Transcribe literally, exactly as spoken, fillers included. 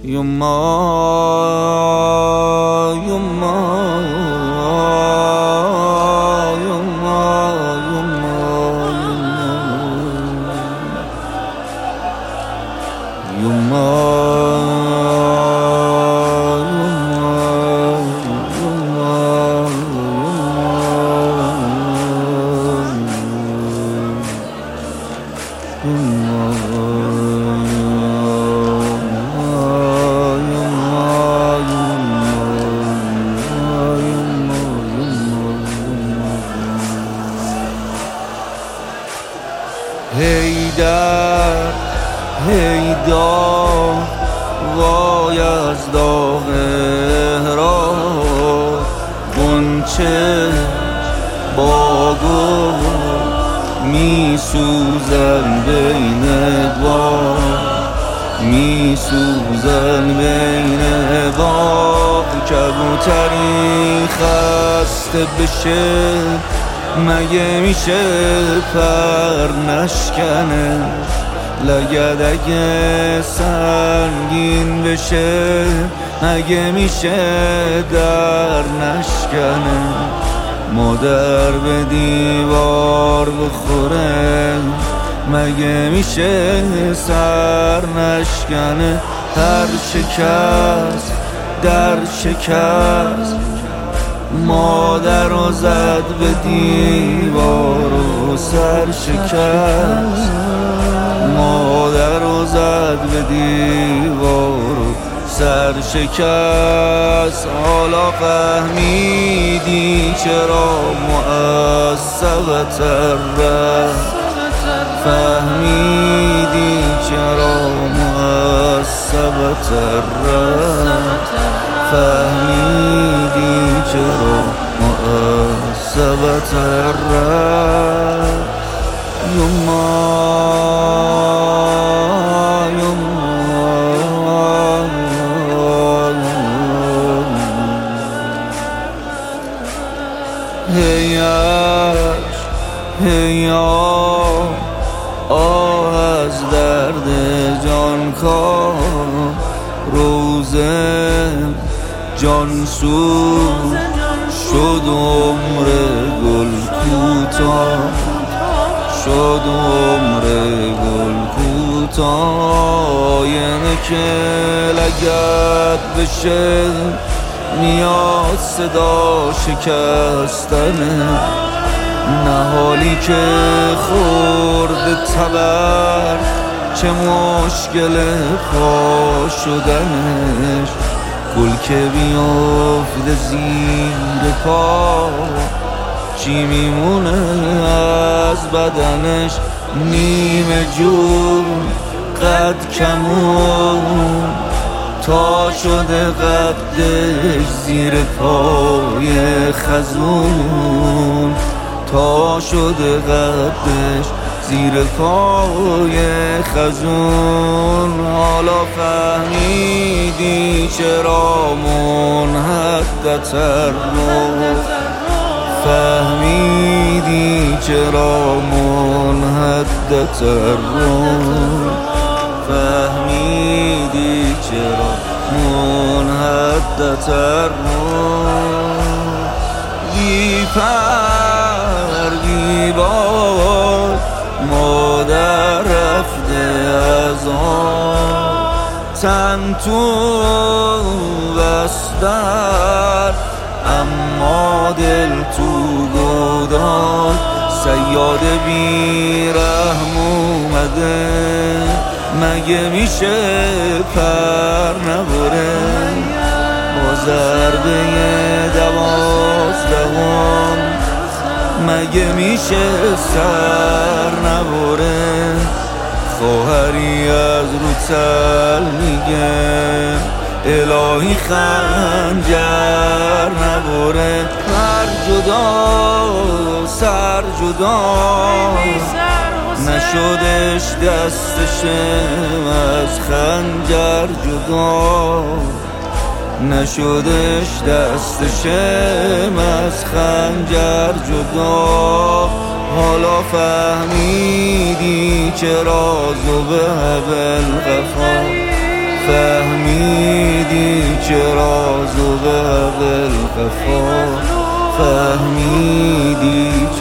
یما یما یما یما یما هیدر هیدار وای از داغ احرار غنچه با گل می سوزن بین باغ می سوزن بین باغ کبوتری خسته بشه مگه میشه پر نشکنه لگدک سنگین بشه مگه میشه در نشکنه مادر به دیوار بخوره مگه میشه سر نشکنه هر شکست در شکست مادر رو زد به دیوار و سر شکست مادر رو زد به دیوار و سر شکست حالا فهمیدی چرا معصبت رفت فهمیدی چرا معصبت رفت فهمیدی چرا معصبت رفت یما هیش هیا آه از درد جان کار روزه جانسوز شد عمر گل کوتاه شد عمر گل کوتاه یعنی که لگد بشه میاد صدا شکستنه نهالی که خورد تبر چه مشکل پا شدنش گل که بیافته زیر پا چی میمونه از بدنش نیمه جون قد کمون تا شده قدش زیر پای خزون تا شده قدش زیر پای خزون حالا فهمیدی چرا منحدتر رو فهمیدی چرا منحدتر رو فهمیدی چرا منحدتر رو بی پر بی باد مادر رفته از آن تن تو بستر اما دل تو گودان صیاد بی رحم اومده مگه میشه پر نبره با ضربه دوازدهم مگه میشه سر نبره خواهری از رو تل میگه الهی خنجر نبره پر جدا سر جدا نشدش دستشم از خنجر جدا نشدش دستشم از خنجر جدا حالا فهمیدی چرا زبه بالقفا فهمیدی که راز و به قفا، فهمیدی